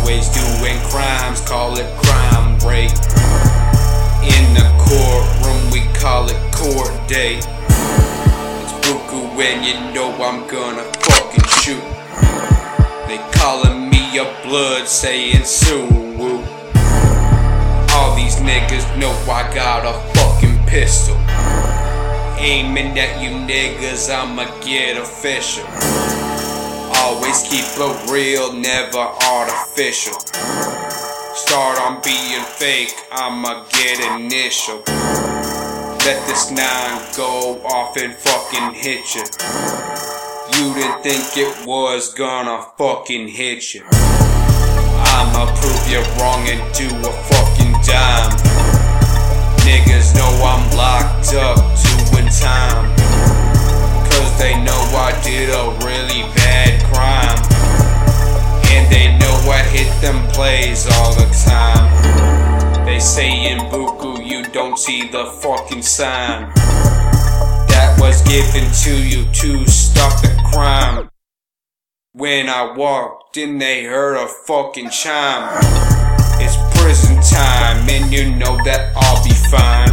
always doing crimes, call it crime rate. In the courtroom we call it court date. It's buku when you know I'm gonna fucking shoot. They calling me a blood, saying Suwu. All these niggas know I got a fucking pistol. Aiming at you niggas, I'ma get official. Always keep it real, never artificial. Start on being fake, I'ma get initial. Let this 9 go off and fucking hit you. You didn't think it was gonna fucking hit you. I'ma prove you wrong and do a fucking dime. Niggas know I'm locked up doing time, cause they know I did a really bad crime. And they know I hit them plays all the time. They say in buku you don't see the fucking sign that was given to you to stop the crime. When I walked in they heard a fucking chime. It's prison time and you know that I'll be fine.